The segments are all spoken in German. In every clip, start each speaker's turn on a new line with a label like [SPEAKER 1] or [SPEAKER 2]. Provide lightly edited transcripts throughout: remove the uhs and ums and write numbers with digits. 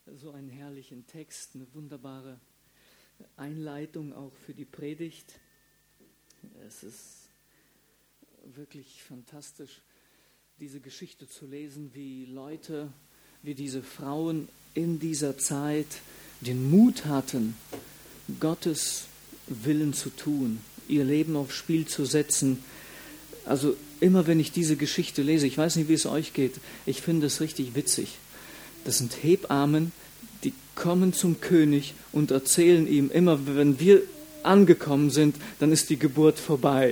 [SPEAKER 1] So einen herrlichen Text, eine wunderbare Einleitung auch für die Predigt. Es ist wirklich fantastisch, diese Geschichte zu lesen, wie Leute, wie diese Frauen in dieser Zeit den Mut hatten, Gottes Willen zu tun, ihr Leben aufs Spiel zu setzen. Also immer wenn ich diese Geschichte lese, ich weiß nicht, wie es euch geht, ich finde es richtig witzig. Das sind Hebammen, die kommen zum König und erzählen ihm immer, wenn wir angekommen sind, dann ist die Geburt vorbei.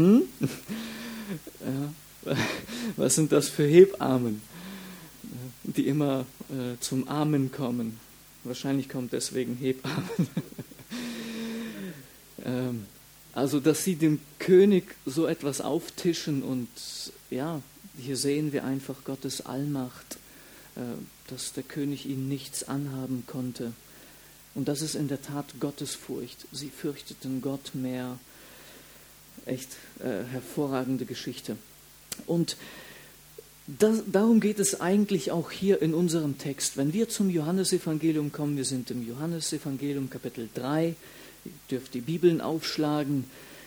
[SPEAKER 1] Ja. Was sind das für Hebammen, die immer zum Amen kommen? Wahrscheinlich kommt deswegen Hebammen. Also, dass sie dem König so etwas auftischen und ja, hier sehen wir einfach Gottes Allmacht, dass der König ihnen nichts anhaben konnte. Und das ist in der Tat Gottesfurcht. Sie fürchteten Gott mehr. Echt hervorragende Geschichte. Und darum geht es eigentlich auch hier in unserem Text. Wenn wir zum Johannesevangelium kommen, wir sind im Johannesevangelium Kapitel 3, ihr dürft die Bibeln aufschlagen.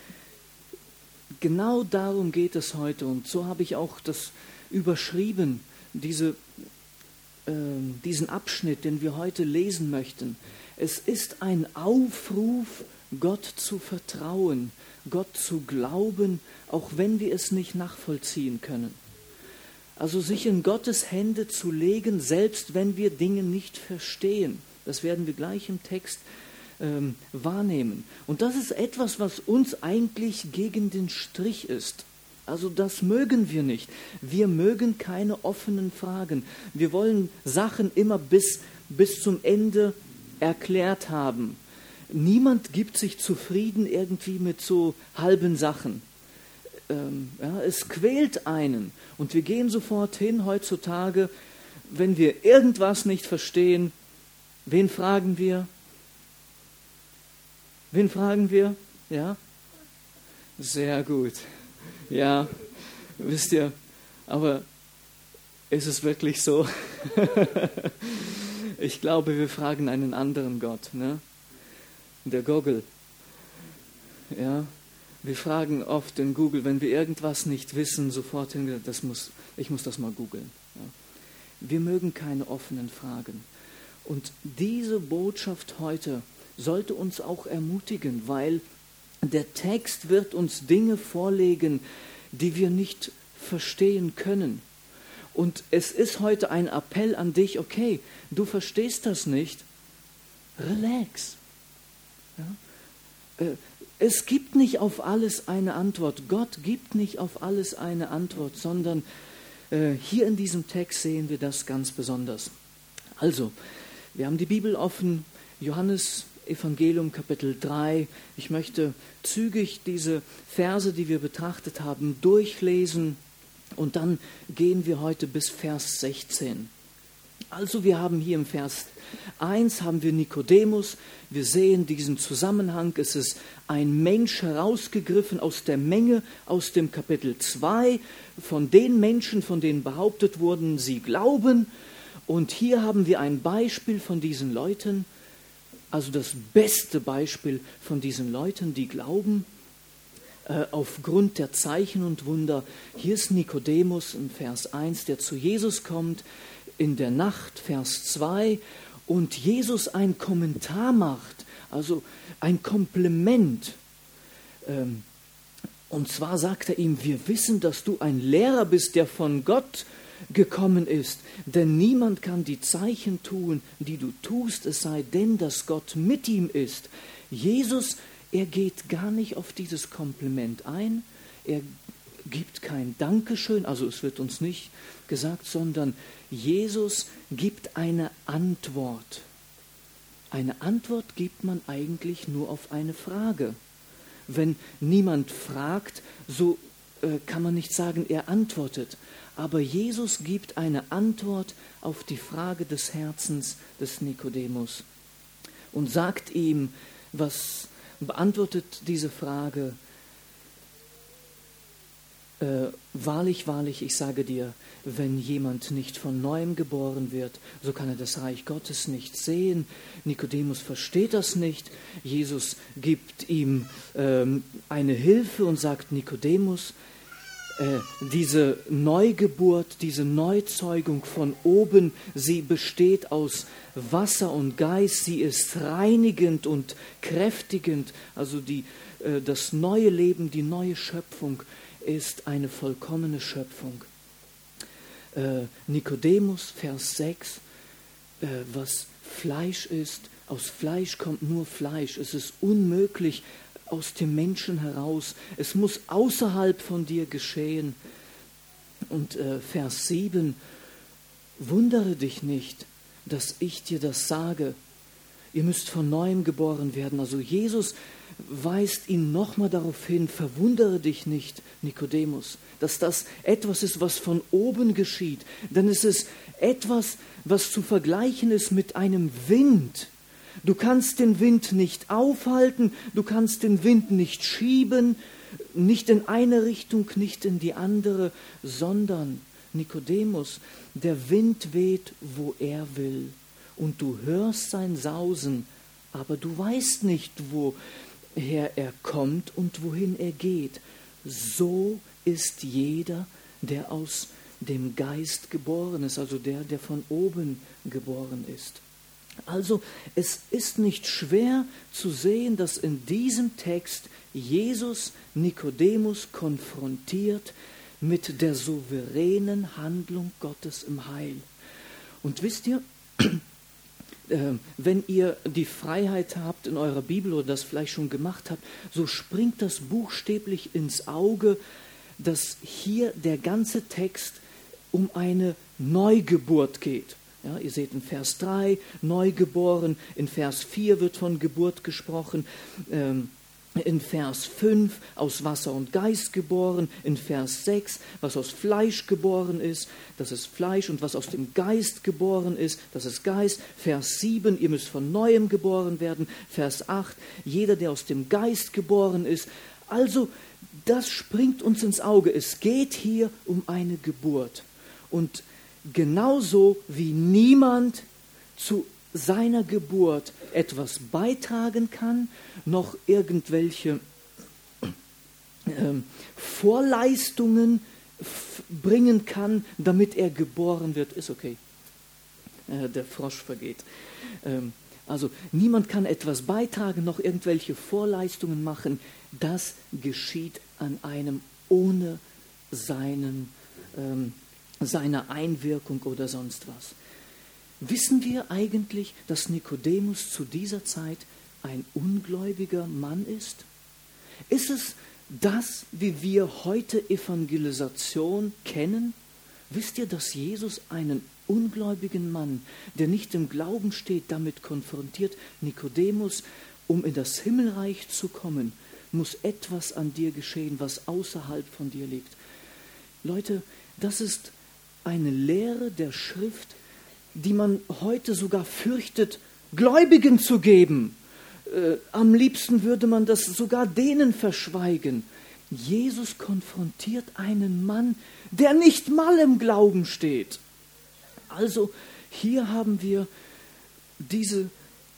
[SPEAKER 1] Genau darum geht es heute und so habe ich auch das überschrieben, diesen Abschnitt, den wir heute lesen möchten. Es ist ein Aufruf, Gott zu vertrauen, Gott zu glauben, auch wenn wir es nicht nachvollziehen können. Also sich in Gottes Hände zu legen, selbst wenn wir Dinge nicht verstehen. Das werden wir gleich im Text wahrnehmen. Und das ist etwas, was uns eigentlich gegen den Strich ist. Also das mögen wir nicht. Wir mögen keine offenen Fragen. Wir wollen Sachen immer bis zum Ende erklärt haben. Niemand gibt sich zufrieden irgendwie mit so halben Sachen. Es quält einen. Und wir gehen sofort hin heutzutage, wenn wir irgendwas nicht verstehen. Wen fragen wir? Wen fragen wir? Ja? Sehr gut. Ja, wisst ihr, aber ist es wirklich so? Ich glaube, wir fragen einen anderen Gott, ne? Der Google. Ja, wir fragen oft in Google, wenn wir irgendwas nicht wissen, sofort hin, ich muss das mal googeln. Ja. Wir mögen keine offenen Fragen. Und diese Botschaft heute sollte uns auch ermutigen, weil der Text wird uns Dinge vorlegen, die wir nicht verstehen können. Und es ist heute ein Appell an dich, okay, du verstehst das nicht, relax. Ja? Es gibt nicht auf alles eine Antwort. Gott gibt nicht auf alles eine Antwort, sondern hier in diesem Text sehen wir das ganz besonders. Also, wir haben die Bibel offen, Johannes Evangelium Kapitel 3. Ich möchte zügig diese Verse, die wir betrachtet haben, durchlesen und dann gehen wir heute bis Vers 16. Also wir haben hier im Vers 1 haben wir Nikodemus, wir sehen diesen Zusammenhang, es ist ein Mensch herausgegriffen aus der Menge, aus dem Kapitel 2, von den Menschen, von denen behauptet wurden, sie glauben. Und hier haben wir ein Beispiel von diesen Leuten, also das beste Beispiel von diesen Leuten, die glauben, aufgrund der Zeichen und Wunder. Hier ist Nikodemus in Vers 1, der zu Jesus kommt, in der Nacht, Vers 2, und Jesus ein Kommentar macht, also ein Kompliment. Und zwar sagt er ihm, wir wissen, dass du ein Lehrer bist, der von Gott gekommen ist, denn niemand kann die Zeichen tun, die du tust, es sei denn, dass Gott mit ihm ist. Jesus, er geht gar nicht auf dieses Kompliment ein, er gibt kein Dankeschön, also es wird uns nicht gesagt, sondern Jesus gibt eine Antwort. Eine Antwort gibt man eigentlich nur auf eine Frage. Wenn niemand fragt, so kann man nicht sagen, er antwortet. Aber Jesus gibt eine Antwort auf die Frage des Herzens des Nikodemus und sagt ihm, beantwortet diese Frage, Wahrlich, wahrlich, ich sage dir, wenn jemand nicht von neuem geboren wird, so kann er das Reich Gottes nicht sehen. Nikodemus versteht das nicht. Jesus gibt ihm eine Hilfe und sagt, Nikodemus, diese Neugeburt, diese Neuzeugung von oben, sie besteht aus Wasser und Geist, sie ist reinigend und kräftigend. Also das neue Leben, die neue Schöpfung ist eine vollkommene Schöpfung. Nikodemus, Vers 6, was Fleisch ist, aus Fleisch kommt nur Fleisch. Es ist unmöglich aus dem Menschen heraus. Es muss außerhalb von dir geschehen. Und Vers 7, wundere dich nicht, dass ich dir das sage. Ihr müsst von neuem geboren werden. Also Jesus weist ihn nochmal darauf hin, verwundere dich nicht, Nikodemus, dass das etwas ist, was von oben geschieht. Denn es ist etwas, was zu vergleichen ist mit einem Wind. Du kannst den Wind nicht aufhalten, du kannst den Wind nicht schieben, nicht in eine Richtung, nicht in die andere, sondern, Nikodemus, der Wind weht, wo er will. Und du hörst sein Sausen, aber du weißt nicht, woher er kommt und wohin er geht. So ist jeder, der aus dem Geist geboren ist, also der von oben geboren ist. Also es ist nicht schwer zu sehen, dass in diesem Text Jesus Nikodemus konfrontiert mit der souveränen Handlung Gottes im Heil. Und wisst ihr, wenn ihr die Freiheit habt in eurer Bibel oder das vielleicht schon gemacht habt, so springt das buchstäblich ins Auge, dass hier der ganze Text um eine Neugeburt geht. Ja, ihr seht in Vers 3, neugeboren, in Vers 4 wird von Geburt gesprochen, in Vers 5 aus Wasser und Geist geboren, in Vers 6 was aus Fleisch geboren ist, das ist Fleisch, und was aus dem Geist geboren ist, das ist Geist. Vers 7, ihr müsst von Neuem geboren werden. Vers 8, jeder, der aus dem Geist geboren ist. Also das springt uns ins Auge. Es geht hier um eine Geburt. Und genauso wie niemand zu seiner Geburt etwas beitragen kann, noch irgendwelche Vorleistungen bringen kann, damit er geboren wird, ist okay. Der Frosch vergeht. Also niemand kann etwas beitragen, noch irgendwelche Vorleistungen machen. Das geschieht an einem ohne seine Einwirkung oder sonst was. Wissen wir eigentlich, dass Nikodemus zu dieser Zeit ein ungläubiger Mann ist? Ist es das, wie wir heute Evangelisation kennen? Wisst ihr, dass Jesus einen ungläubigen Mann, der nicht im Glauben steht, damit konfrontiert? Nikodemus, um in das Himmelreich zu kommen, muss etwas an dir geschehen, was außerhalb von dir liegt. Leute, das ist eine Lehre der Schrift, die man heute sogar fürchtet, Gläubigen zu geben. Am liebsten würde man das sogar denen verschweigen. Jesus konfrontiert einen Mann, der nicht mal im Glauben steht. Also hier haben wir diese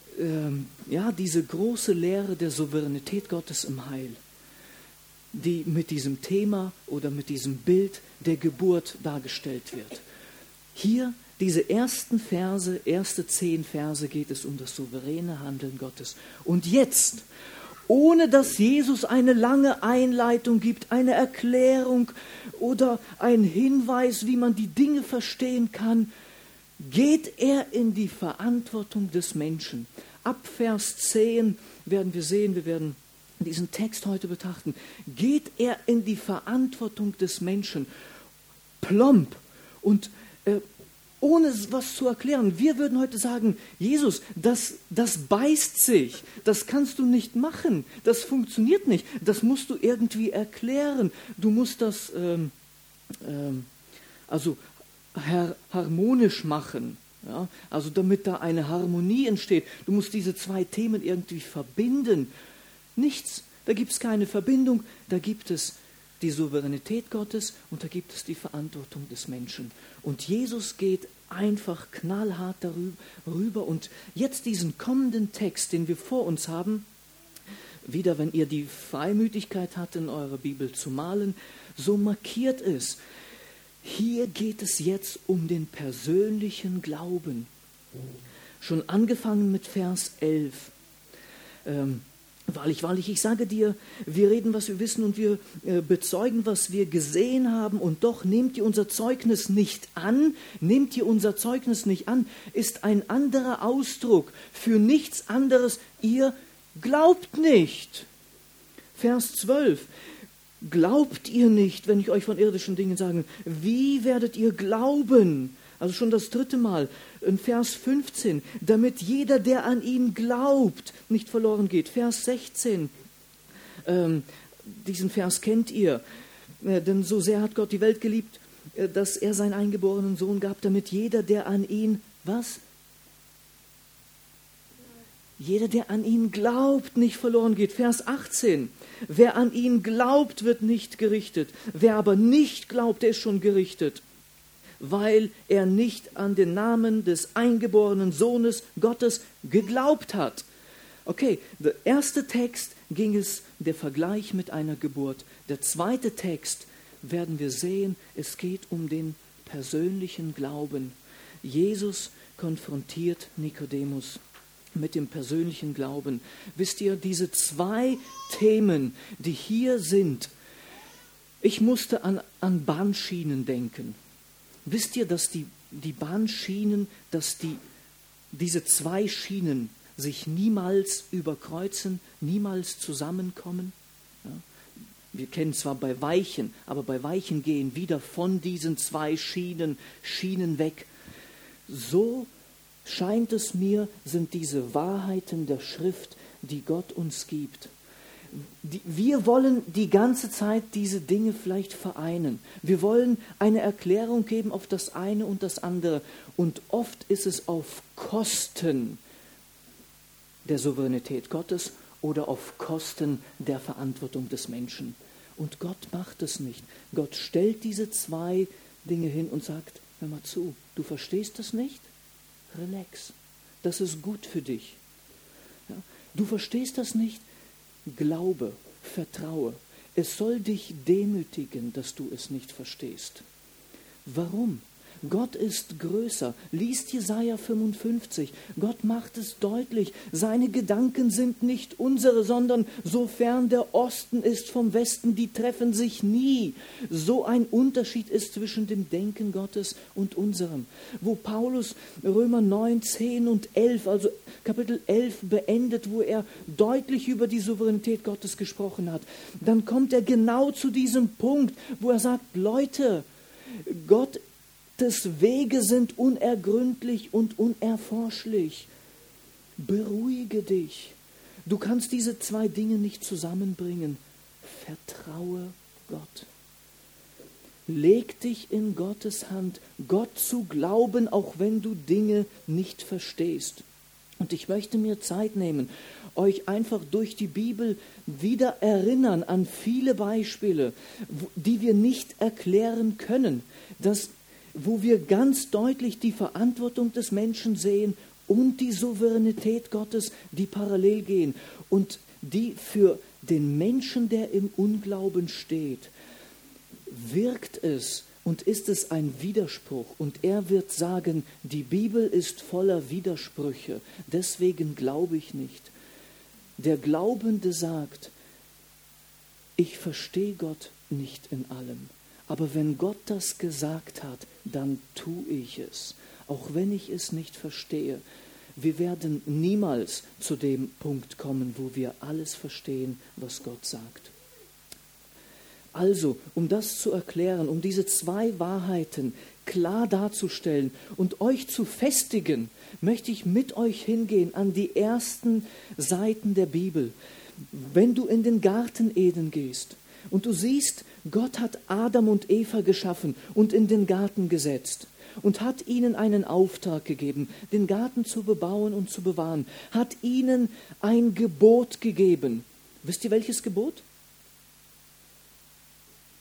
[SPEAKER 1] große Lehre der Souveränität Gottes im Heil, die mit diesem Thema oder mit diesem Bild der Geburt dargestellt wird. Hier, diese ersten 10 Verse, geht es um das souveräne Handeln Gottes. Und jetzt, ohne dass Jesus eine lange Einleitung gibt, eine Erklärung oder einen Hinweis, wie man die Dinge verstehen kann, geht er in die Verantwortung des Menschen. Ab Vers 10 werden wir sehen, wir werden diesen Text heute betrachten, geht er in die Verantwortung des Menschen, plump und ohne was zu erklären. Wir würden heute sagen, Jesus, das beißt sich, das kannst du nicht machen, das funktioniert nicht, das musst du irgendwie erklären. Du musst das harmonisch machen, ja? Also damit da eine Harmonie entsteht. Du musst diese 2 Themen irgendwie verbinden. Nichts, da gibt es keine Verbindung, da gibt es die Souveränität Gottes und da gibt es die Verantwortung des Menschen. Und Jesus geht einfach knallhart darüber. Und jetzt diesen kommenden Text, den wir vor uns haben, wieder, wenn ihr die Freimütigkeit habt, in eurer Bibel zu malen, so markiert es. Hier geht es jetzt um den persönlichen Glauben. Schon angefangen mit Vers 11. Wahrlich, wahrlich, ich sage dir, wir reden, was wir wissen und wir bezeugen, was wir gesehen haben und doch nehmt ihr unser Zeugnis nicht an, ist ein anderer Ausdruck für nichts anderes, ihr glaubt nicht. Vers 12, glaubt ihr nicht, wenn ich euch von irdischen Dingen sage, wie werdet ihr glauben? Also schon das 3. Mal, in Vers 15, damit jeder, der an ihn glaubt, nicht verloren geht. Vers 16, diesen Vers kennt ihr, denn so sehr hat Gott die Welt geliebt, dass er seinen eingeborenen Sohn gab, damit jeder, der an ihn, was? Jeder, der an ihn glaubt, nicht verloren geht. Vers 18, wer an ihn glaubt, wird nicht gerichtet. Wer aber nicht glaubt, der ist schon gerichtet, weil er nicht an den Namen des eingeborenen Sohnes Gottes geglaubt hat. Okay, der erste Text ging es, der Vergleich mit einer Geburt. Der zweite Text werden wir sehen, es geht um den persönlichen Glauben. Jesus konfrontiert Nikodemus mit dem persönlichen Glauben. Wisst ihr, diese 2 Themen, die hier sind, ich musste an Bahnschienen denken. Wisst ihr, dass die Bahnschienen, diese 2 Schienen sich niemals überkreuzen, niemals zusammenkommen? Ja? Wir kennen zwar bei Weichen, aber bei Weichen gehen wieder von diesen 2 Schienen weg. So scheint es mir, sind diese Wahrheiten der Schrift, die Gott uns gibt. Wir wollen die ganze Zeit diese Dinge vielleicht vereinen. Wir wollen eine Erklärung geben auf das eine und das andere. Und oft ist es auf Kosten der Souveränität Gottes oder auf Kosten der Verantwortung des Menschen. Und Gott macht es nicht. Gott stellt diese 2 Dinge hin und sagt, hör mal zu, du verstehst das nicht? Relax, das ist gut für dich. Ja? Du verstehst das nicht? Glaube, vertraue. Es soll dich demütigen, dass du es nicht verstehst. Warum? Gott ist größer. Liest Jesaja 55. Gott macht es deutlich. Seine Gedanken sind nicht unsere, sondern sofern der Osten ist vom Westen, die treffen sich nie. So ein Unterschied ist zwischen dem Denken Gottes und unserem. Wo Paulus Römer 9, 10 und 11, also Kapitel 11 beendet, wo er deutlich über die Souveränität Gottes gesprochen hat, dann kommt er genau zu diesem Punkt, wo er sagt, Leute, Gottes Wege sind unergründlich und unerforschlich. Beruhige dich. Du kannst diese 2 Dinge nicht zusammenbringen. Vertraue Gott. Leg dich in Gottes Hand, Gott zu glauben, auch wenn du Dinge nicht verstehst. Und ich möchte mir Zeit nehmen, euch einfach durch die Bibel wieder erinnern an viele Beispiele, die wir nicht erklären können, wo wir ganz deutlich die Verantwortung des Menschen sehen und die Souveränität Gottes, die parallel gehen und die für den Menschen, der im Unglauben steht, wirkt es und ist es ein Widerspruch. Und er wird sagen, die Bibel ist voller Widersprüche, deswegen glaube ich nicht. Der Glaubende sagt, ich verstehe Gott nicht in allem. Aber wenn Gott das gesagt hat, dann tue ich es, auch wenn ich es nicht verstehe. Wir werden niemals zu dem Punkt kommen, wo wir alles verstehen, was Gott sagt. Also, um das zu erklären, um diese 2 Wahrheiten klar darzustellen und euch zu festigen, möchte ich mit euch hingehen an die ersten Seiten der Bibel. Wenn du in den Garten Eden gehst und du siehst, Gott hat Adam und Eva geschaffen und in den Garten gesetzt und hat ihnen einen Auftrag gegeben, den Garten zu bebauen und zu bewahren, hat ihnen ein Gebot gegeben. Wisst ihr, welches Gebot?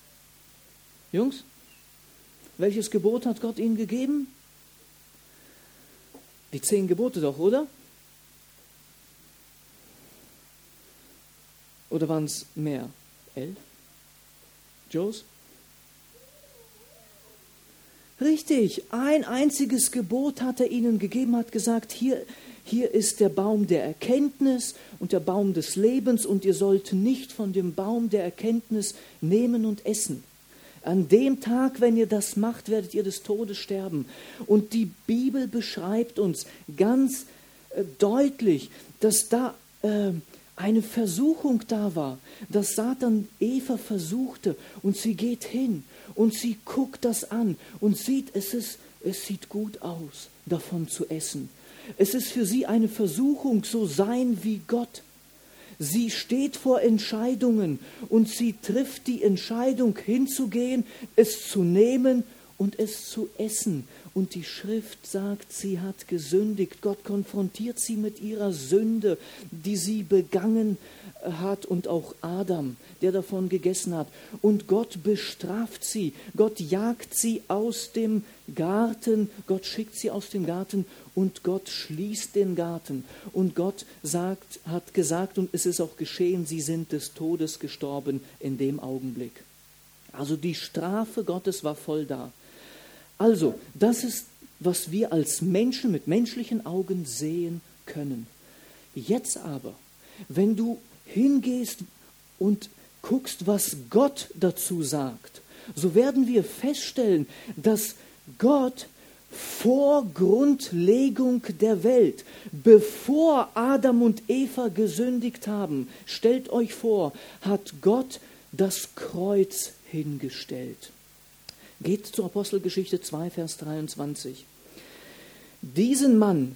[SPEAKER 1] Jungs, welches Gebot hat Gott ihnen gegeben? Die 10 Gebote doch, oder? Oder waren es mehr? 11? Joes? Richtig, ein einziges Gebot hat er ihnen gegeben, hat gesagt, hier ist der Baum der Erkenntnis und der Baum des Lebens und ihr sollt nicht von dem Baum der Erkenntnis nehmen und essen. An dem Tag, wenn ihr das macht, werdet ihr des Todes sterben. Und die Bibel beschreibt uns ganz deutlich, dass da eine Versuchung da war, dass Satan Eva versuchte und sie geht hin und sie guckt das an und sieht, es sieht gut aus, davon zu essen. Es ist für sie eine Versuchung, so sein wie Gott. Sie steht vor Entscheidungen und sie trifft die Entscheidung, hinzugehen, es zu nehmen und es zu essen. Und die Schrift sagt, sie hat gesündigt. Gott konfrontiert sie mit ihrer Sünde, die sie begangen hat, und auch Adam, der davon gegessen hat. Und Gott bestraft sie. Gott jagt sie aus dem Garten. Gott schickt sie aus dem Garten und Gott schließt den Garten. Und Gott hat gesagt, und es ist auch geschehen, sie sind des Todes gestorben in dem Augenblick. Also die Strafe Gottes war voll da. Also, das ist, was wir als Menschen mit menschlichen Augen sehen können. Jetzt aber, wenn du hingehst und guckst, was Gott dazu sagt, so werden wir feststellen, dass Gott vor Grundlegung der Welt, bevor Adam und Eva gesündigt haben, stellt euch vor, hat Gott das Kreuz hingestellt. Geht zur Apostelgeschichte 2, Vers 23. Diesen Mann,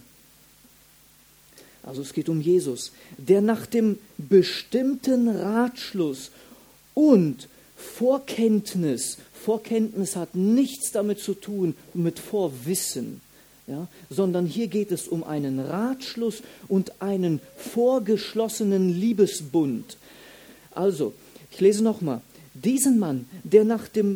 [SPEAKER 1] also es geht um Jesus, der nach dem bestimmten Ratschluss und Vorkenntnis hat nichts damit zu tun mit Vorwissen, ja, sondern hier geht es um einen Ratschluss und einen vorgeschlossenen Liebesbund. Also, ich lese nochmal. Diesen Mann, der nach dem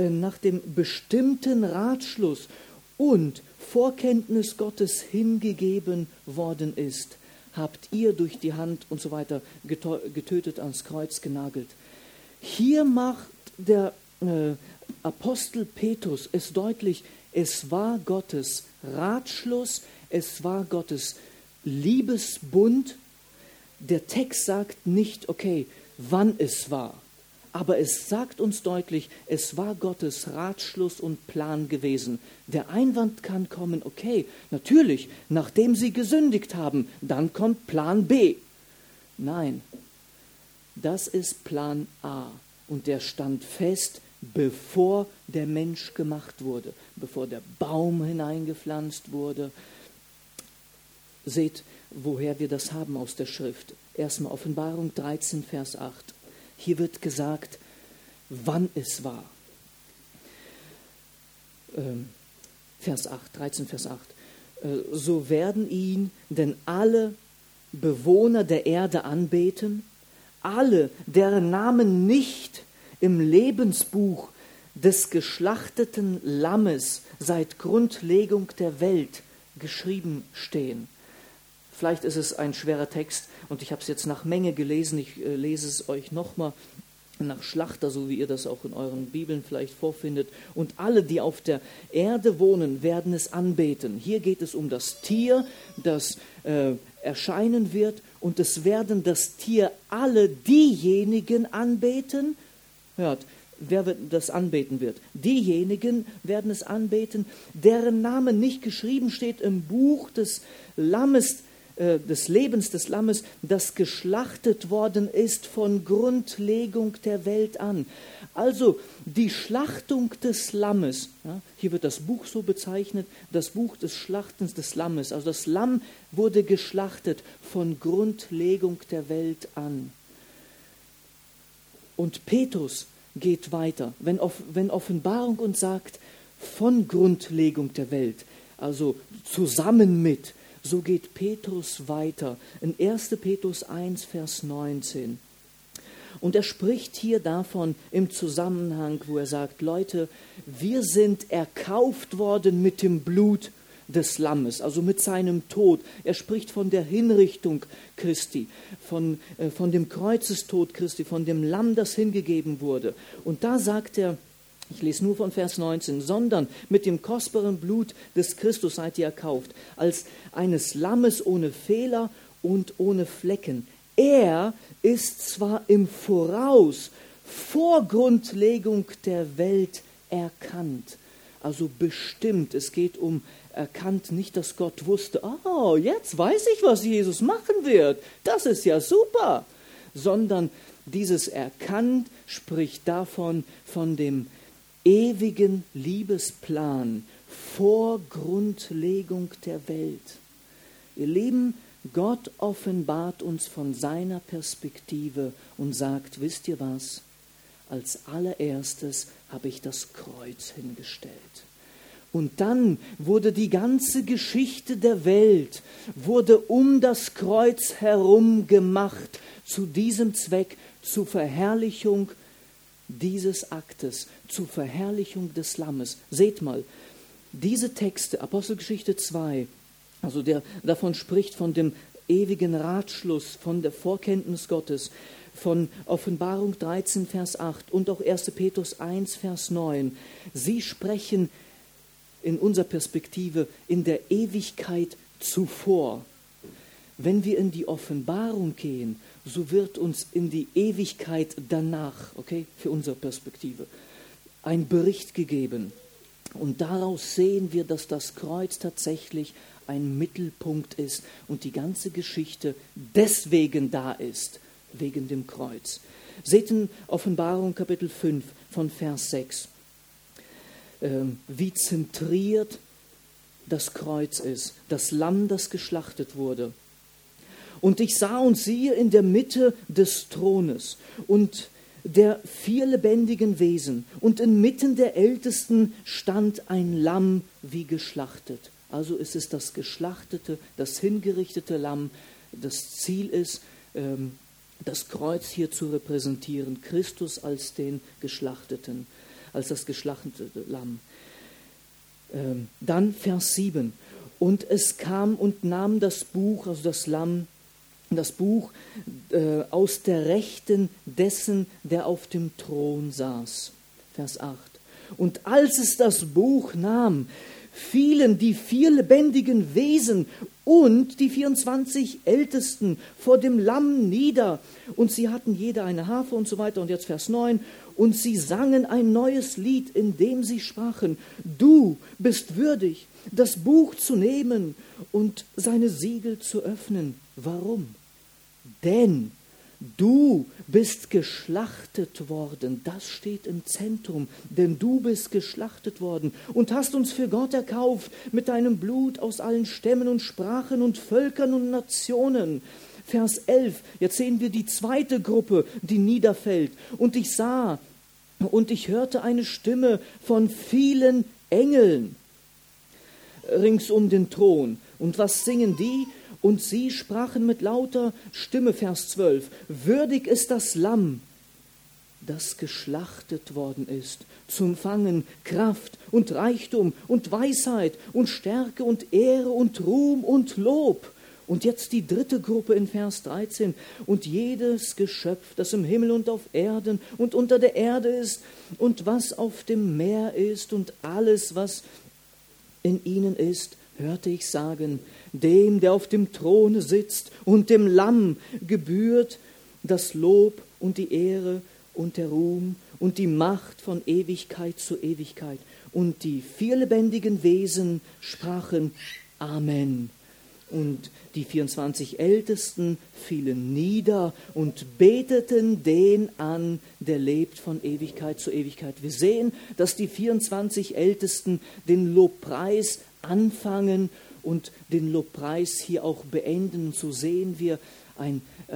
[SPEAKER 1] bestimmten Ratschluss und Vorkenntnis Gottes hingegeben worden ist, habt ihr durch die Hand und so weiter getötet, ans Kreuz genagelt. Hier macht der Apostel Petrus es deutlich, es war Gottes Ratschluss, es war Gottes Liebesbund. Der Text sagt nicht, okay, wann es war. Aber es sagt uns deutlich, es war Gottes Ratschluss und Plan gewesen. Der Einwand kann kommen, okay, natürlich, nachdem sie gesündigt haben, dann kommt Plan B. Nein, das ist Plan A. Und der stand fest, bevor der Mensch gemacht wurde, bevor der Baum hineingepflanzt wurde. Seht, woher wir das haben aus der Schrift. Erstmal Offenbarung 13, Vers 8. Hier wird gesagt, wann es war. Vers 8, 13, Vers 8. So werden ihn denn alle Bewohner der Erde anbeten, alle, deren Namen nicht im Lebensbuch des geschlachteten Lammes seit Grundlegung der Welt geschrieben stehen. Vielleicht ist es ein schwerer Text und ich habe es jetzt nach Menge gelesen. Ich lese es euch nochmal nach Schlachter, so wie ihr das auch in euren Bibeln vielleicht vorfindet. Und alle, die auf der Erde wohnen, werden es anbeten. Hier geht es um das Tier, das erscheinen wird. Und es werden das Tier alle diejenigen anbeten. Hört, wer das anbeten wird? Diejenigen werden es anbeten, deren Name nicht geschrieben steht im Buch des Lammes, des Lebens des Lammes, das geschlachtet worden ist von Grundlegung der Welt an. Also die Schlachtung des Lammes, ja, hier wird das Buch so bezeichnet, das Buch des Schlachtens des Lammes. Also das Lamm wurde geschlachtet von Grundlegung der Welt an. Und Petrus geht weiter, wenn Offenbarung uns sagt, von Grundlegung der Welt, also zusammen mit, so geht Petrus weiter. In 1. Petrus 1, Vers 19. Und er spricht hier davon im Zusammenhang, wo er sagt, Leute, wir sind erkauft worden mit dem Blut des Lammes, also mit seinem Tod. Er spricht von der Hinrichtung Christi, von dem Kreuzestod Christi, von dem Lamm, das hingegeben wurde. Und da sagt er, ich lese nur von Vers 19, sondern mit dem kostbaren Blut des Christus seid ihr erkauft, als eines Lammes ohne Fehler und ohne Flecken. Er ist zwar im Voraus, vor Grundlegung der Welt erkannt, also bestimmt. Es geht um erkannt, nicht, dass Gott wusste, oh, jetzt weiß ich, was Jesus machen wird, das ist ja super, sondern dieses erkannt spricht davon, von dem ewigen Liebesplan vor Grundlegung der Welt. Ihr Lieben, Gott offenbart uns von seiner Perspektive und sagt, wisst ihr was? Als allererstes habe ich das Kreuz hingestellt. Und dann wurde die ganze Geschichte der Welt, wurde um das Kreuz herum gemacht, zu diesem Zweck, zur Verherrlichung dieses Aktes, zur Verherrlichung des Lammes. Seht mal, diese Texte, Apostelgeschichte 2, also der davon spricht, von dem ewigen Ratschluss, von der Vorkenntnis Gottes, von Offenbarung 13, Vers 8 und auch 1. Petrus 1, Vers 9. Sie sprechen in unserer Perspektive in der Ewigkeit zuvor. Wenn wir in die Offenbarung gehen, so wird uns in die Ewigkeit danach, okay, für unsere Perspektive, ein Bericht gegeben. Und daraus sehen wir, dass das Kreuz tatsächlich ein Mittelpunkt ist und die ganze Geschichte deswegen da ist, wegen dem Kreuz. Seht in Offenbarung Kapitel 5 von Vers 6, wie zentriert das Kreuz ist, das Lamm, das geschlachtet wurde. Und ich sah und siehe in der Mitte des Thrones und der 4 lebendigen Wesen und inmitten der Ältesten stand ein Lamm wie geschlachtet. Also ist es das geschlachtete, das hingerichtete Lamm. Das Ziel ist, das Kreuz hier zu repräsentieren, Christus als den Geschlachteten, als das geschlachtete Lamm. Dann Vers 7. Und es kam und nahm das Buch, also das Lamm, das Buch aus der Rechten dessen, der auf dem Thron saß. Vers 8. Und als es das Buch nahm, fielen die 4 lebendigen Wesen und die 24 Ältesten vor dem Lamm nieder. Und sie hatten jeder eine Harfe und so weiter. Und jetzt Vers 9. Und sie sangen ein neues Lied, in dem sie sprachen, du bist würdig, das Buch zu nehmen und seine Siegel zu öffnen. Warum? Denn du bist geschlachtet worden, das steht im Zentrum, denn du bist geschlachtet worden und hast uns für Gott erkauft mit deinem Blut aus allen Stämmen und Sprachen und Völkern und Nationen. Vers 11, jetzt sehen wir die zweite Gruppe, die niederfällt. Und ich sah und ich hörte eine Stimme von vielen Engeln rings um den Thron. Und was singen die? Und sie sprachen mit lauter Stimme, Vers 12, würdig ist das Lamm, das geschlachtet worden ist, zu empfangen Kraft und Reichtum und Weisheit und Stärke und Ehre und Ruhm und Lob. Und jetzt die dritte Gruppe in Vers 13. Und jedes Geschöpf, das im Himmel und auf Erden und unter der Erde ist und was auf dem Meer ist und alles, was in ihnen ist, hörte ich sagen, dem, der auf dem Throne sitzt und dem Lamm gebührt das Lob und die Ehre und der Ruhm und die Macht von Ewigkeit zu Ewigkeit. Und die 4 lebendigen Wesen sprachen Amen. Und die 24 Ältesten fielen nieder und beteten den an, der lebt von Ewigkeit zu Ewigkeit. Wir sehen, dass die 24 Ältesten den Lobpreis anfangen und den Lobpreis hier auch beenden. Und so sehen wir ein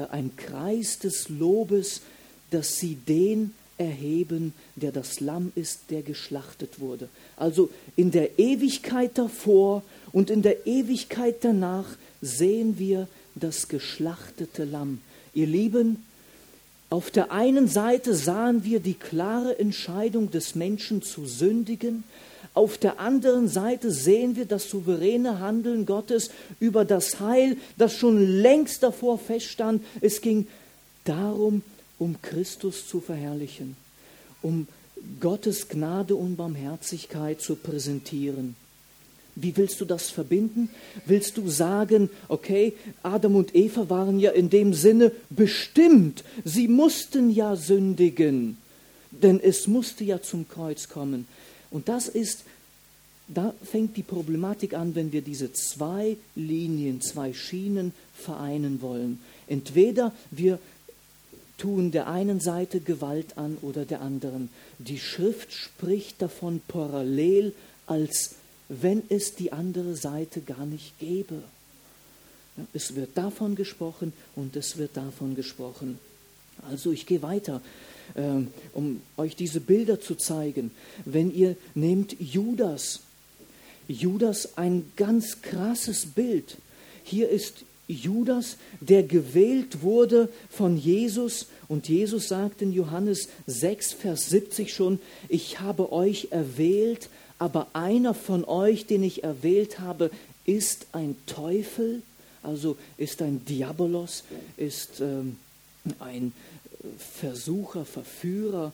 [SPEAKER 1] Kreis des Lobes, dass sie den erheben, der das Lamm ist, der geschlachtet wurde. Also in der Ewigkeit davor und in der Ewigkeit danach sehen wir das geschlachtete Lamm. Ihr Lieben, Auf der einen Seite sahen wir die klare Entscheidung des Menschen zu sündigen. Auf der anderen Seite sehen wir das souveräne Handeln Gottes über das Heil, das schon längst davor feststand. Es ging darum, um Christus zu verherrlichen, um Gottes Gnade und Barmherzigkeit zu präsentieren. Wie willst du das verbinden? Willst du sagen, okay, Adam und Eva waren ja in dem Sinne bestimmt, sie mussten ja sündigen, denn es musste ja zum Kreuz kommen. Und da fängt die Problematik an, wenn wir diese zwei Linien, zwei Schienen vereinen wollen. Entweder wir tun der einen Seite Gewalt an oder der anderen. Die Schrift spricht davon parallel, als wenn es die andere Seite gar nicht gäbe. Es wird davon gesprochen und es wird davon gesprochen. Also ich gehe weiter, um euch diese Bilder zu zeigen. Wenn ihr nehmt Judas, ein ganz krasses Bild. Hier ist Judas, der gewählt wurde von Jesus. Und Jesus sagt in Johannes 6, Vers 70 schon, ich habe euch erwählt, aber einer von euch, den ich erwählt habe, ist ein Teufel, also ist ein Diabolos, ist ein Versucher, Verführer.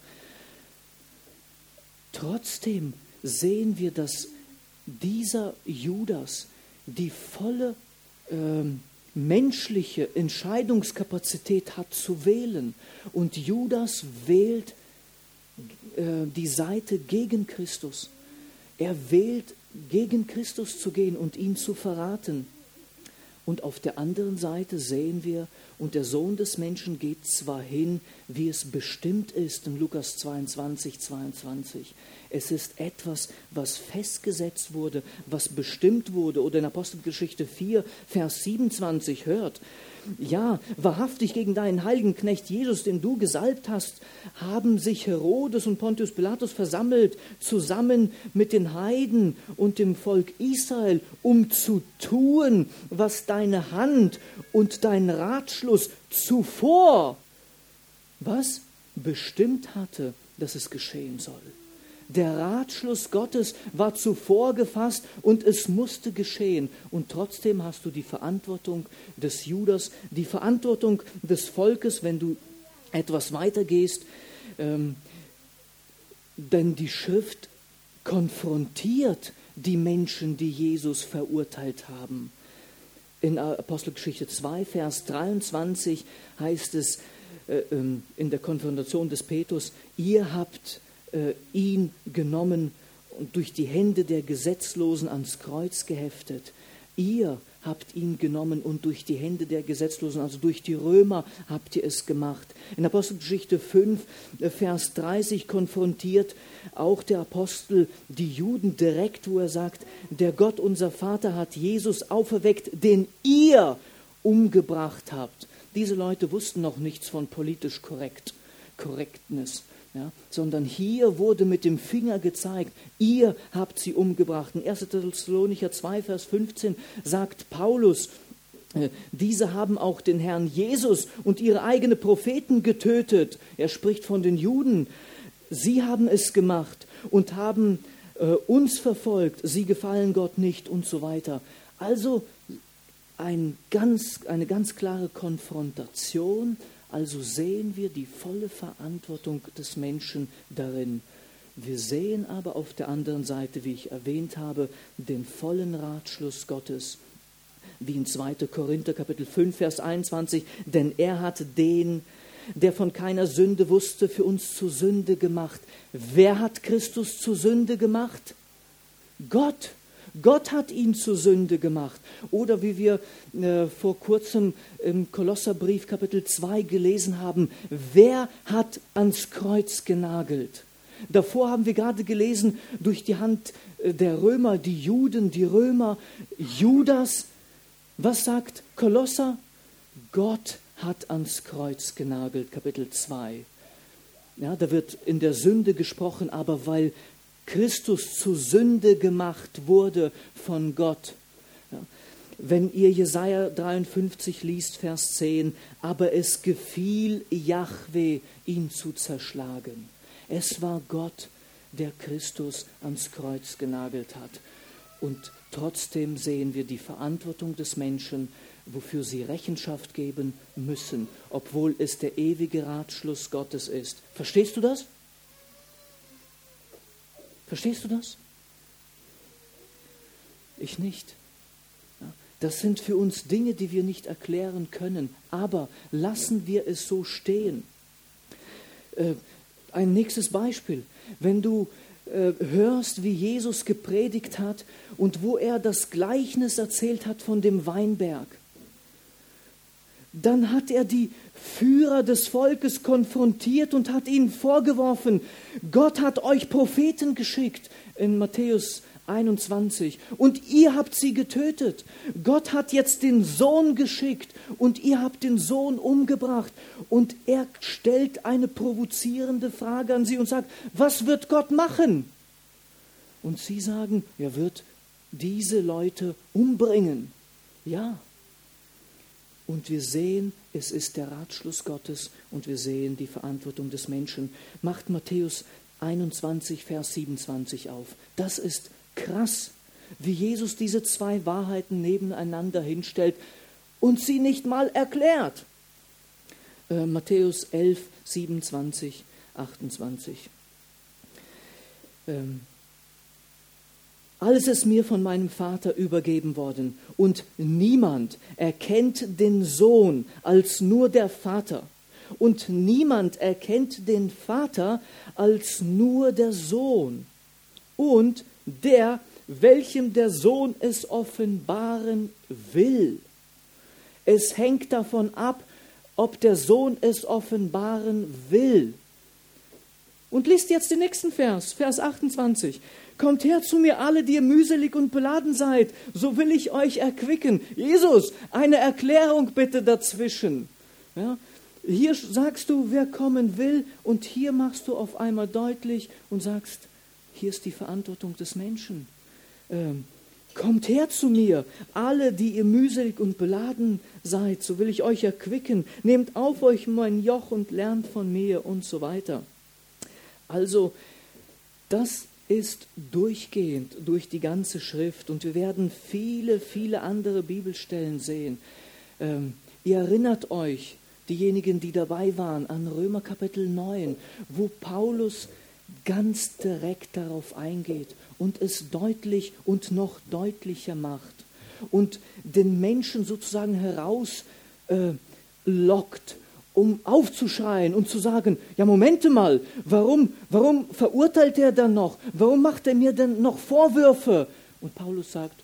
[SPEAKER 1] Trotzdem sehen wir, dass dieser Judas die volle menschliche Entscheidungskapazität hat zu wählen. Und Judas wählt die Seite gegen Christus. Er wählt, gegen Christus zu gehen und ihn zu verraten. Und auf der anderen Seite sehen wir, und der Sohn des Menschen geht zwar hin, wie es bestimmt ist in Lukas 22, 22. Es ist etwas, was festgesetzt wurde, was bestimmt wurde. Oder in Apostelgeschichte 4, Vers 27 hört, ja, wahrhaftig gegen deinen heiligen Knecht Jesus, den du gesalbt hast, haben sich Herodes und Pontius Pilatus versammelt, zusammen mit den Heiden und dem Volk Israel, um zu tun, was deine Hand und dein Ratschluss zuvor, was bestimmt hatte, dass es geschehen soll. Der Ratschluss Gottes war zuvor gefasst und es musste geschehen. Und trotzdem hast du die Verantwortung des Judas, die Verantwortung des Volkes, wenn du etwas weitergehst. Denn die Schrift konfrontiert die Menschen, die Jesus verurteilt haben. In Apostelgeschichte 2, Vers 23 heißt es in der Konfrontation des Petrus, ihr habt ihn genommen und durch die Hände der Gesetzlosen ans Kreuz geheftet. Ihr habt ihn genommen und durch die Hände der Gesetzlosen, also durch die Römer, habt ihr es gemacht. In Apostelgeschichte 5, Vers 30 konfrontiert auch der Apostel die Juden direkt, wo er sagt, der Gott, unser Vater, hat Jesus auferweckt, den ihr umgebracht habt. Diese Leute wussten noch nichts von politisch Korrektness. Ja, sondern hier wurde mit dem Finger gezeigt, ihr habt sie umgebracht. In 1. Thessalonicher 2, Vers 15 sagt Paulus, diese haben auch den Herrn Jesus und ihre eigenen Propheten getötet. Er spricht von den Juden. Sie haben es gemacht und haben uns verfolgt. Sie gefallen Gott nicht und so weiter. Also eine ganz klare Konfrontation. Also sehen wir die volle Verantwortung des Menschen darin. Wir sehen aber auf der anderen Seite, wie ich erwähnt habe, den vollen Ratschluss Gottes. Wie in 2. Korinther Kapitel 5, Vers 21, denn er hat den, der von keiner Sünde wusste, für uns zur Sünde gemacht. Wer hat Christus zur Sünde gemacht? Gott. Gott hat ihn zur Sünde gemacht. Oder wie wir vor kurzem im Kolosserbrief Kapitel 2 gelesen haben, wer hat ans Kreuz genagelt? Davor haben wir gerade gelesen, durch die Hand der Römer, die Juden, die Römer, Judas. Was sagt Kolosser? Gott hat ans Kreuz genagelt, Kapitel 2. Ja, da wird in der Sünde gesprochen, aber weil Christus zu Sünde gemacht wurde von Gott. Ja. Wenn ihr Jesaja 53 liest, Vers 10, aber es gefiel Jahwe, ihn zu zerschlagen. Es war Gott, der Christus ans Kreuz genagelt hat. Und trotzdem sehen wir die Verantwortung des Menschen, wofür sie Rechenschaft geben müssen, obwohl es der ewige Ratschluss Gottes ist. Verstehst du das? Verstehst du das? Ich nicht. Das sind für uns Dinge, die wir nicht erklären können, aber lassen wir es so stehen. Ein nächstes Beispiel. Wenn du hörst, wie Jesus gepredigt hat und wo er das Gleichnis erzählt hat von dem Weinberg, dann hat er die Führer des Volkes konfrontiert und hat ihnen vorgeworfen, Gott hat euch Propheten geschickt in Matthäus 21 und ihr habt sie getötet. Gott hat jetzt den Sohn geschickt und ihr habt den Sohn umgebracht. Und er stellt eine provozierende Frage an sie und sagt, was wird Gott machen? Und sie sagen, er wird diese Leute umbringen. Ja. Und wir sehen, es ist der Ratschluss Gottes und wir sehen die Verantwortung des Menschen. Macht Matthäus 21, Vers 27 auf. Das ist krass, wie Jesus diese zwei Wahrheiten nebeneinander hinstellt und sie nicht mal erklärt. Matthäus 11, 27, 28. Alles ist mir von meinem Vater übergeben worden und niemand erkennt den Sohn als nur der Vater und niemand erkennt den Vater als nur der Sohn und der, welchem der Sohn es offenbaren will. Es hängt davon ab, ob der Sohn es offenbaren will. Und liest jetzt den nächsten Vers, Vers 28. Kommt her zu mir alle, die ihr mühselig und beladen seid, so will ich euch erquicken. Jesus, eine Erklärung bitte dazwischen. Ja? Hier sagst du, wer kommen will, und hier machst du auf einmal deutlich und sagst, hier ist die Verantwortung des Menschen. Kommt her zu mir, alle, die ihr mühselig und beladen seid, so will ich euch erquicken. Nehmt auf euch mein Joch und lernt von mir und so weiter. Also, das ist durchgehend durch die ganze Schrift und wir werden viele, viele andere Bibelstellen sehen. Ihr erinnert euch, diejenigen, die dabei waren, an Römer Kapitel 9, wo Paulus ganz direkt darauf eingeht und es deutlich und noch deutlicher macht und den Menschen sozusagen herauslockt, um aufzuschreien und zu sagen, ja Momente mal, warum verurteilt er dann noch? Warum macht er mir denn noch Vorwürfe? Und Paulus sagt,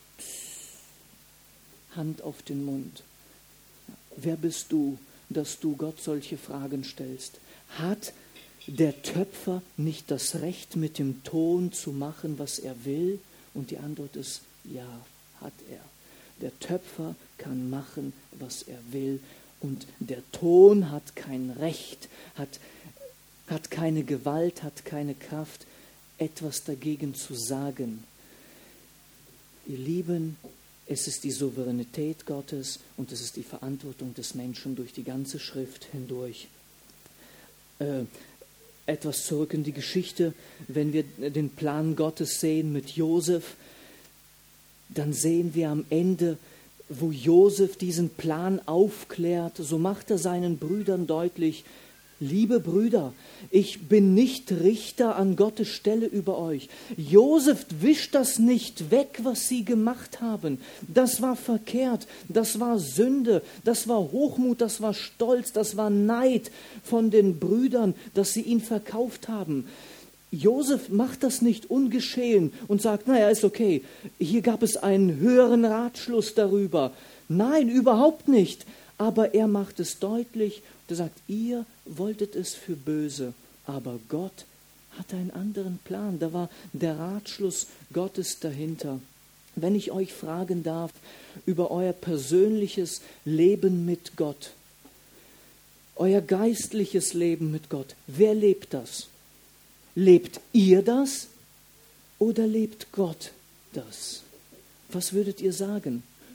[SPEAKER 1] Hand auf den Mund. Wer bist du, dass du Gott solche Fragen stellst? Hat der Töpfer nicht das Recht, mit dem Ton zu machen, was er will? Und die Antwort ist, ja, hat er. Der Töpfer kann machen, was er will. Und der Ton hat kein Recht, hat keine Gewalt, hat keine Kraft, etwas dagegen zu sagen. Ihr Lieben, es ist die Souveränität Gottes und es ist die Verantwortung des Menschen durch die ganze Schrift hindurch. Etwas zurück in die Geschichte, wenn wir den Plan Gottes sehen mit Josef, dann sehen wir am Ende, wo Josef diesen Plan aufklärt, so macht er seinen Brüdern deutlich, liebe Brüder, ich bin nicht Richter an Gottes Stelle über euch. Josef wischt das nicht weg, was sie gemacht haben. Das war verkehrt, das war Sünde, das war Hochmut, das war Stolz, das war Neid von den Brüdern, dass sie ihn verkauft haben. Josef macht das nicht ungeschehen und sagt, naja, ist okay, hier gab es einen höheren Ratschluss darüber. Nein, überhaupt nicht. Aber er macht es deutlich und er sagt, ihr wolltet es für böse, aber Gott hatte einen anderen Plan. Da war der Ratschluss Gottes dahinter. Wenn ich euch fragen darf über euer persönliches Leben mit Gott, euer geistliches Leben mit Gott, wer lebt das? Lebt ihr das oder lebt Gott das? Was würdet ihr sagen?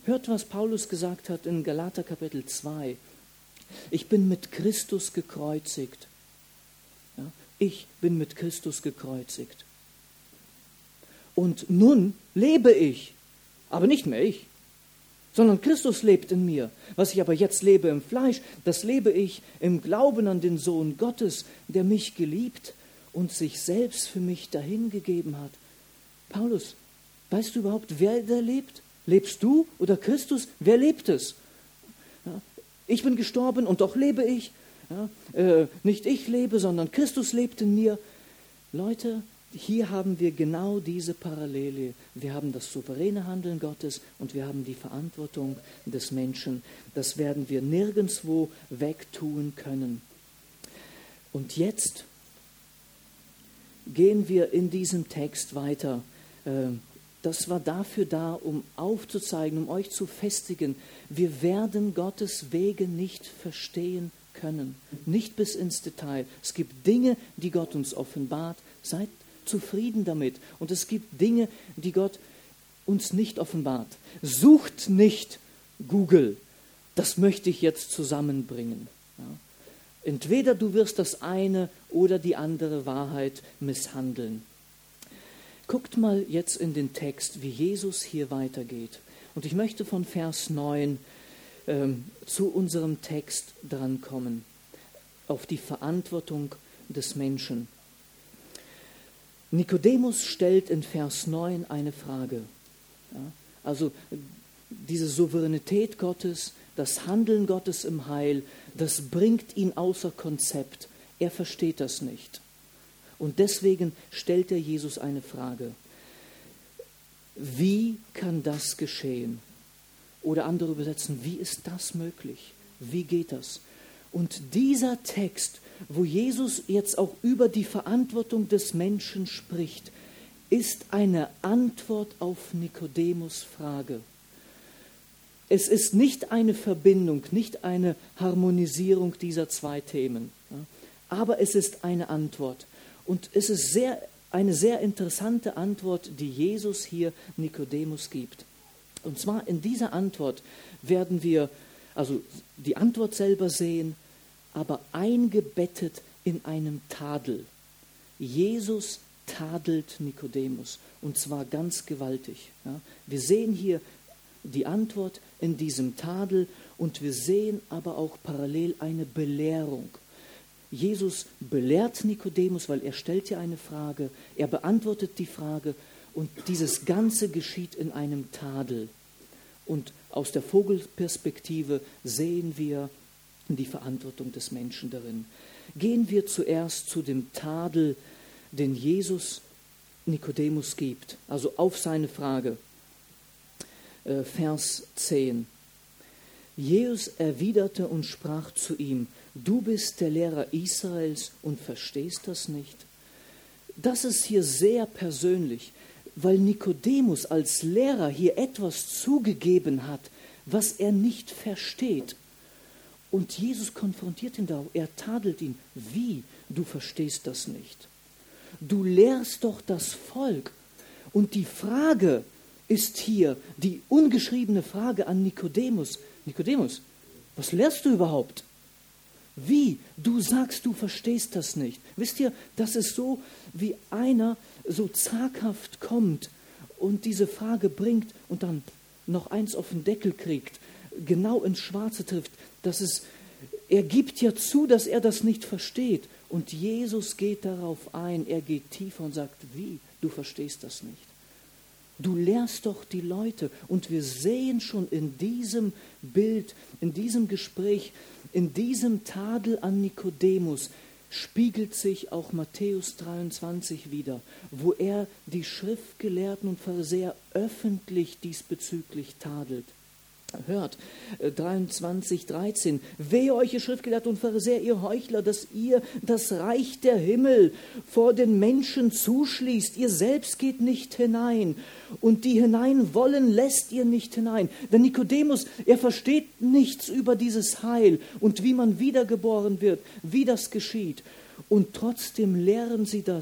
[SPEAKER 1] Hört, was Paulus gesagt hat in Galater Kapitel 2. Ich bin mit Christus gekreuzigt. Ja, ich bin mit Christus gekreuzigt. Und nun lebe ich, aber nicht mehr ich, sondern Christus lebt in mir. Was ich aber jetzt lebe im Fleisch, das lebe ich im Glauben an den Sohn Gottes, der mich geliebt und sich selbst für mich dahingegeben hat. Paulus, weißt du überhaupt, wer da lebt? Lebst du oder Christus? Wer lebt es? Ja, ich bin gestorben und doch lebe ich. Ja, nicht ich lebe, sondern Christus lebt in mir. Leute, hier haben wir genau diese Parallele. Wir haben das souveräne Handeln Gottes und wir haben die Verantwortung des Menschen. Das werden wir nirgendwo wegtun können. Und jetzt gehen wir in diesem Text weiter. Das war dafür da, um aufzuzeigen, um euch zu festigen. Wir werden Gottes Wege nicht verstehen können. Nicht bis ins Detail. Es gibt Dinge, die Gott uns offenbart. Seid zufrieden damit. Und es gibt Dinge, die Gott uns nicht offenbart. Sucht nicht Google. Das möchte ich jetzt zusammenbringen. Ja. Entweder du wirst das eine oder die andere Wahrheit misshandeln. Guckt mal jetzt in den Text, wie Jesus hier weitergeht. Und ich möchte von Vers 9 zu unserem Text drankommen. Auf die Verantwortung des Menschen. Nikodemus stellt in Vers 9 eine Frage. Ja, also diese Souveränität Gottes, das Handeln Gottes im Heil, das bringt ihn außer Konzept. Er versteht das nicht. Und deswegen stellt er Jesus eine Frage. Wie kann das geschehen? Oder andere übersetzen, wie ist das möglich? Wie geht das? Und dieser Text, wo Jesus jetzt auch über die Verantwortung des Menschen spricht, ist eine Antwort auf Nikodemus' Frage. Es ist nicht eine Verbindung, nicht eine Harmonisierung dieser zwei Themen, aber es ist eine Antwort. Und es ist eine sehr interessante Antwort, die Jesus hier Nikodemus gibt. Und zwar in dieser Antwort werden wir also die Antwort selber sehen, aber eingebettet in einem Tadel. Jesus tadelt Nikodemus und zwar ganz gewaltig. Ja. Wir sehen hier die Antwort in diesem Tadel und wir sehen aber auch parallel eine Belehrung. Jesus belehrt Nikodemus, weil er stellt ja eine Frage, er beantwortet die Frage und dieses Ganze geschieht in einem Tadel. Und aus der Vogelperspektive sehen wir die Verantwortung des Menschen darin. Gehen wir zuerst zu dem Tadel, den Jesus Nikodemus gibt, also auf seine Frage. Vers 10. Jesus erwiderte und sprach zu ihm, du bist der Lehrer Israels und verstehst das nicht? Das ist hier sehr persönlich, weil Nikodemus als Lehrer hier etwas zugegeben hat, was er nicht versteht. Und Jesus konfrontiert ihn darauf, er tadelt ihn. Wie? Du verstehst das nicht. Du lehrst doch das Volk. Und die Frage ist hier, die ungeschriebene Frage an Nikodemus. Nikodemus, was lehrst du überhaupt? Wie? Du sagst, du verstehst das nicht. Wisst ihr, das ist so, wie einer so zaghaft kommt und diese Frage bringt und dann noch eins auf den Deckel kriegt, genau ins Schwarze trifft. Er gibt ja zu, dass er das nicht versteht. Und Jesus geht darauf ein, er geht tiefer und sagt, wie? Du verstehst das nicht. Du lehrst doch die Leute. Und wir sehen schon in diesem Bild, in diesem Gespräch, in diesem Tadel an Nikodemus, spiegelt sich auch Matthäus 23 wieder, wo er die Schriftgelehrten und Pharisäer öffentlich diesbezüglich tadelt. Hört, 23,13. Wehe euch, ihr Schriftgelehrten und Pharisäer, ihr Heuchler, dass ihr das Reich der Himmel vor den Menschen zuschließt. Ihr selbst geht nicht hinein. Und die hinein wollen, lässt ihr nicht hinein. Denn Nikodemus, er versteht nichts über dieses Heil und wie man wiedergeboren wird, wie das geschieht. Und trotzdem lehren sie das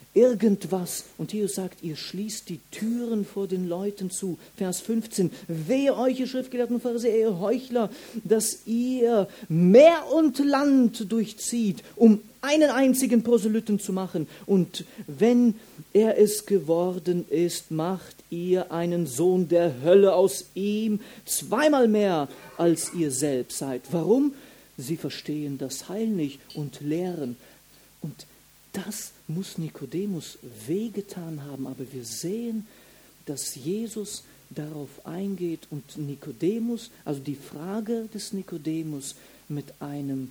[SPEAKER 1] irgendwas. Und Jesus sagt, ihr schließt die Türen vor den Leuten zu. Vers 15, wehe euch, ihr Schriftgelehrten und Pharisäer, ihr Heuchler, dass ihr Meer und Land durchzieht, um einen einzigen Proselyten zu machen. Und wenn er es geworden ist, macht ihr einen Sohn der Hölle aus ihm, zweimal mehr, als ihr selbst seid. Warum? Sie verstehen das Heil nicht und lehren. Und das muss Nikodemus wehgetan haben. Aber wir sehen, dass Jesus darauf eingeht und Nikodemus, also die Frage des Nikodemus, mit einem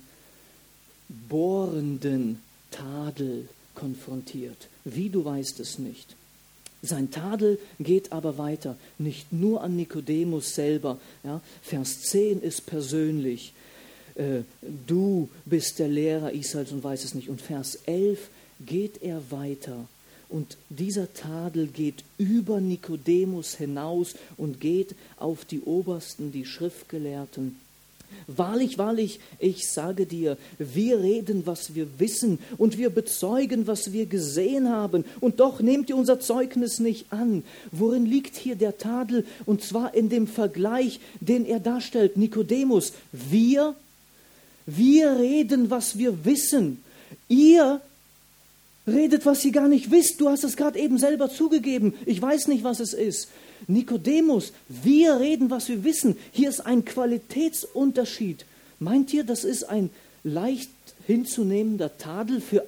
[SPEAKER 1] bohrenden Tadel konfrontiert. Wie, du weißt es nicht. Sein Tadel geht aber weiter, nicht nur an Nikodemus selber. Ja, Vers 10 ist persönlich. Du bist der Lehrer Israels und weißt es nicht. Und Vers 11 geht er weiter. Und dieser Tadel geht über Nikodemus hinaus und geht auf die Obersten, die Schriftgelehrten. Wahrlich, wahrlich, ich sage dir, wir reden, was wir wissen, und wir bezeugen, was wir gesehen haben, und doch nehmt ihr unser Zeugnis nicht an. Worin liegt hier der Tadel? Und zwar in dem Vergleich, den er darstellt. Nikodemus, wir reden, was wir wissen. Ihr redet, was ihr gar nicht wisst. Du hast es gerade eben selber zugegeben. Ich weiß nicht, was es ist. Nikodemus, wir reden, was wir wissen. Hier ist ein Qualitätsunterschied. Meint ihr, das ist ein leicht hinzunehmender Tadel für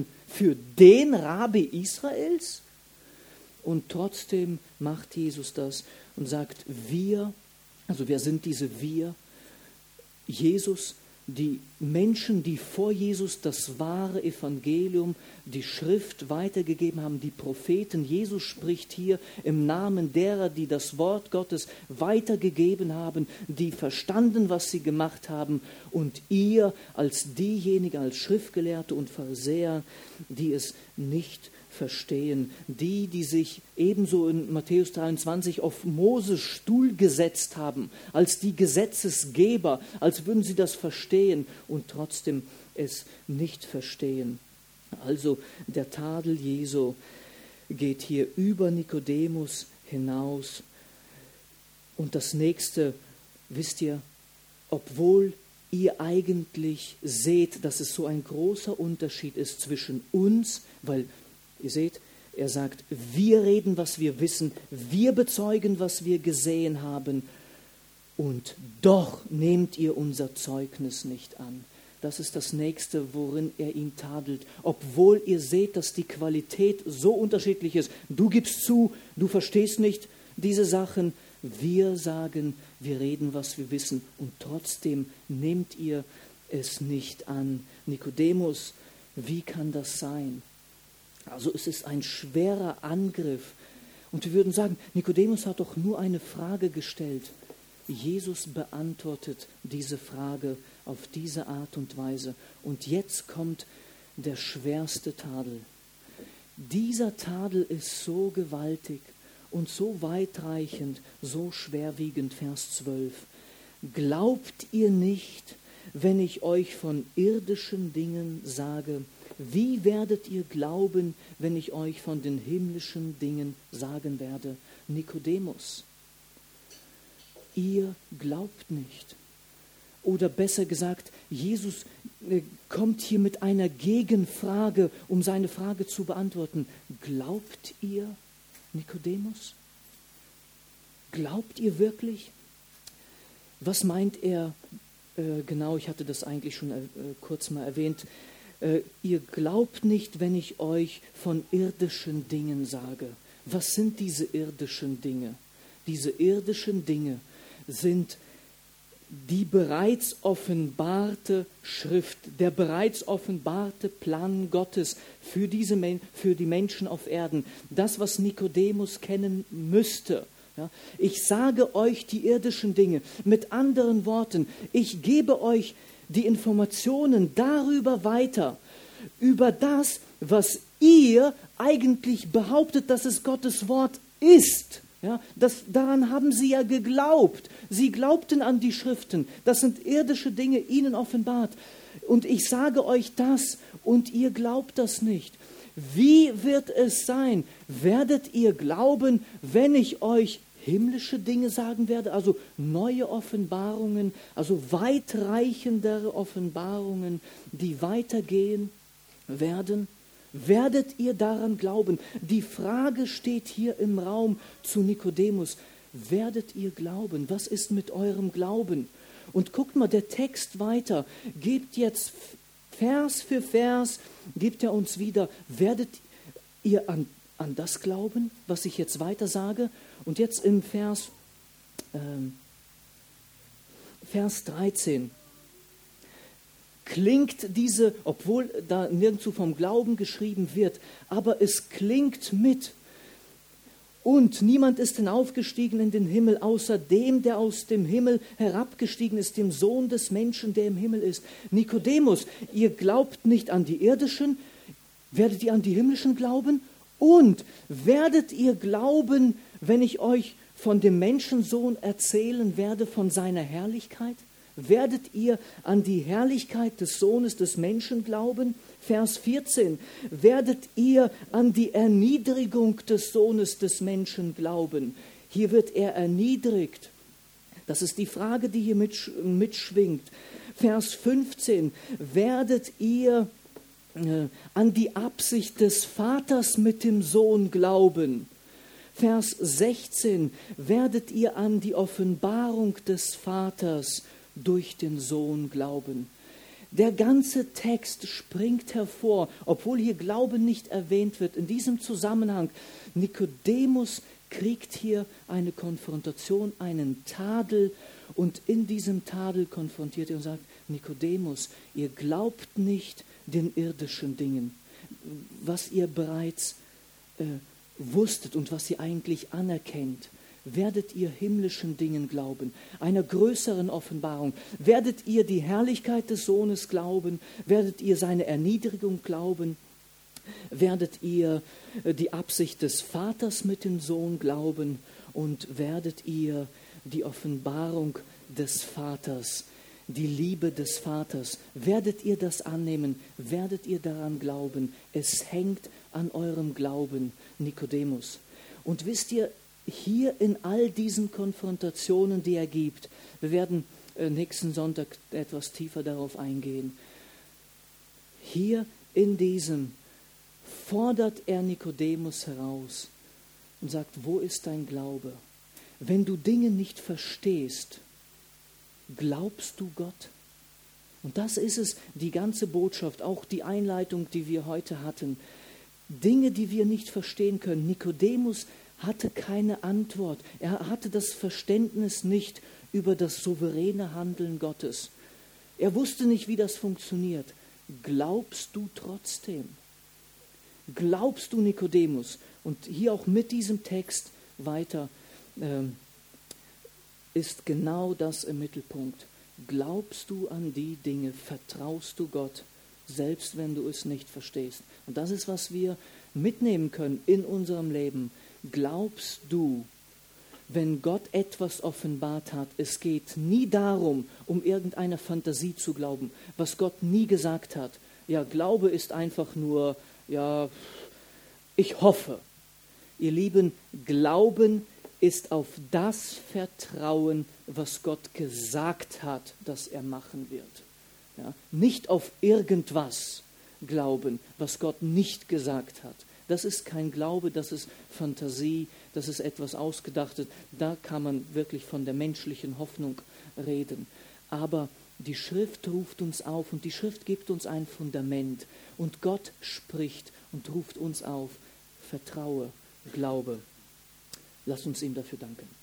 [SPEAKER 1] den Rabbi Israels? Und trotzdem macht Jesus das und sagt, wir, also wer sind diese wir? Jesus, die Menschen, die vor Jesus das wahre Evangelium, die Schrift weitergegeben haben, die Propheten. Jesus spricht hier im Namen derer, die das Wort Gottes weitergegeben haben, die verstanden, was sie gemacht haben. Und ihr als diejenigen, als Schriftgelehrte und Pharisäer, die es nicht verstehen, die sich ebenso in Matthäus 23 auf Moses Stuhl gesetzt haben, als die Gesetzesgeber, als würden sie das verstehen und trotzdem es nicht verstehen. Also der Tadel Jesu geht hier über Nikodemus hinaus. Und das nächste, wisst ihr, obwohl ihr eigentlich seht, dass es so ein großer Unterschied ist zwischen uns, weil ihr seht, er sagt, wir reden, was wir wissen, wir bezeugen, was wir gesehen haben, und doch nehmt ihr unser Zeugnis nicht an. Das ist das Nächste, worin er ihn tadelt. Obwohl ihr seht, dass die Qualität so unterschiedlich ist. Du gibst zu, du verstehst nicht diese Sachen. Wir sagen, wir reden, was wir wissen, und trotzdem nehmt ihr es nicht an. Nikodemus, wie kann das sein? Also es ist ein schwerer Angriff. Und wir würden sagen, Nikodemus hat doch nur eine Frage gestellt. Jesus beantwortet diese Frage auf diese Art und Weise. Und jetzt kommt der schwerste Tadel. Dieser Tadel ist so gewaltig und so weitreichend, so schwerwiegend. Vers 12. Glaubt ihr nicht, wenn ich euch von irdischen Dingen sage? Wie werdet ihr glauben, wenn ich euch von den himmlischen Dingen sagen werde? Nikodemus, ihr glaubt nicht. Oder besser gesagt, Jesus kommt hier mit einer Gegenfrage, um seine Frage zu beantworten. Glaubt ihr, Nikodemus? Glaubt ihr wirklich? Was meint er genau? Ich hatte das eigentlich schon kurz mal erwähnt. Ihr glaubt nicht, wenn ich euch von irdischen Dingen sage. Was sind diese irdischen Dinge? Diese irdischen Dinge sind die bereits offenbarte Schrift, der bereits offenbarte Plan Gottes für die Menschen auf Erden. Das, was Nikodemus kennen müsste. Ja, ich sage euch die irdischen Dinge. Mit anderen Worten, ich gebe euch die Informationen darüber weiter, über das, was ihr eigentlich behauptet, dass es Gottes Wort ist. Ja, daran haben sie ja geglaubt. Sie glaubten an die Schriften. Das sind irdische Dinge, ihnen offenbart. Und ich sage euch das und ihr glaubt das nicht. wie wird es sein? Werdet ihr glauben, wenn ich euch himmlische Dinge sagen werde, also neue Offenbarungen, also weitreichendere Offenbarungen, die weitergehen werden? Werdet ihr daran glauben? Die Frage steht hier im Raum zu Nikodemus. Werdet ihr glauben? Was ist mit eurem Glauben? Und guckt mal, der Text weiter, gibt jetzt Vers für Vers, gibt er uns wieder, werdet ihr an das glauben, was ich jetzt weiter sage? Und jetzt im Vers 13 klingt diese, obwohl da nirgendwo vom Glauben geschrieben wird, aber es klingt mit. Und niemand ist hinaufgestiegen in den Himmel, außer dem, der aus dem Himmel herabgestiegen ist, dem Sohn des Menschen, der im Himmel ist. Nikodemus, ihr glaubt nicht an die irdischen, werdet ihr an die himmlischen glauben? Und werdet ihr glauben, wenn ich euch von dem Menschensohn erzählen werde, von seiner Herrlichkeit? Werdet ihr an die Herrlichkeit des Sohnes des Menschen glauben? Vers 14. Werdet ihr an die Erniedrigung des Sohnes des Menschen glauben? Hier wird er erniedrigt. Das ist die Frage, die hier mitschwingt. Vers 15. Werdet ihr an die Absicht des Vaters mit dem Sohn glauben? Vers 16. Werdet ihr an die Offenbarung des Vaters durch den Sohn glauben? Der ganze Text springt hervor, obwohl hier Glauben nicht erwähnt wird. In diesem Zusammenhang, Nikodemus kriegt hier eine Konfrontation, einen Tadel, und in diesem Tadel konfrontiert er und sagt, Nikodemus, ihr glaubt nicht den irdischen Dingen, was ihr bereits wusstet und was ihr eigentlich anerkennt. Werdet ihr himmlischen Dingen glauben, einer größeren Offenbarung? Werdet ihr die Herrlichkeit des Sohnes glauben? Werdet ihr seine Erniedrigung glauben? Werdet ihr die Absicht des Vaters mit dem Sohn glauben? Und werdet ihr die Offenbarung des Vaters, die Liebe des Vaters, werdet ihr das annehmen? Werdet ihr daran glauben? Es hängt an eurem Glauben, Nikodemus. Und wisst ihr, hier in all diesen Konfrontationen, die er gibt, wir werden nächsten Sonntag etwas tiefer darauf eingehen, hier in diesem fordert er Nikodemus heraus und sagt, wo ist dein Glaube? Wenn du Dinge nicht verstehst, glaubst du Gott? Und das ist es, die ganze Botschaft, auch die Einleitung, die wir heute hatten. Dinge, die wir nicht verstehen können. Nikodemus hatte keine Antwort. Er hatte das Verständnis nicht über das souveräne Handeln Gottes. Er wusste nicht, wie das funktioniert. Glaubst du trotzdem? Glaubst du, Nikodemus? Und hier auch mit diesem Text weiter ist genau das im Mittelpunkt. Glaubst du an die Dinge? Vertraust du Gott, selbst wenn du es nicht verstehst? Und das ist, was wir mitnehmen können in unserem Leben. Glaubst du, wenn Gott etwas offenbart hat, es geht nie darum, um irgendeiner Fantasie zu glauben, was Gott nie gesagt hat. Ja, Glaube ist einfach nur, ja, ich hoffe. Ihr Lieben, Glauben ist auf das Vertrauen, was Gott gesagt hat, dass er machen wird. Ja, nicht auf irgendwas glauben, was Gott nicht gesagt hat. Das ist kein Glaube, das ist Fantasie, das ist etwas Ausgedachtes. Da kann man wirklich von der menschlichen Hoffnung reden. Aber die Schrift ruft uns auf und die Schrift gibt uns ein Fundament. Und Gott spricht und ruft uns auf. Vertraue, glaube. Lass uns ihm dafür danken.